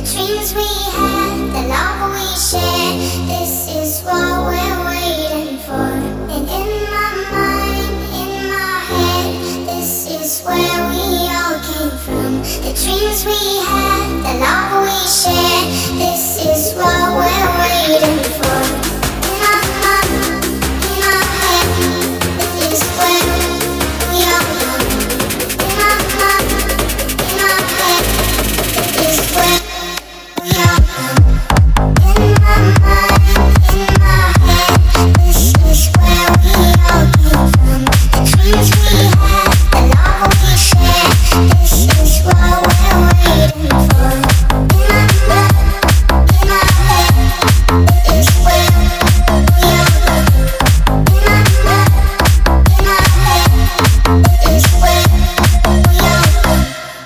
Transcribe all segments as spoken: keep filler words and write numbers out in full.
dreams we had, the love we share, this is what we're waiting for. And in my mind, in my head, this is where we all came from. The dreams we had, the love we share, this is what we're waiting for. In my mind, in my head, this is where we all come. In my mind, in my head, this is where we all come. In my mind, in my head, this is where we all came from. The dreams we had, the love we share, this is what we're waiting for. In my mind, in my head, this is where we all come. In my mind, in my head, this is where we all come.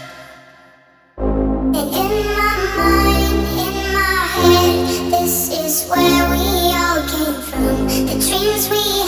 And in my mind, in my head, this is where we all came from. The dreams we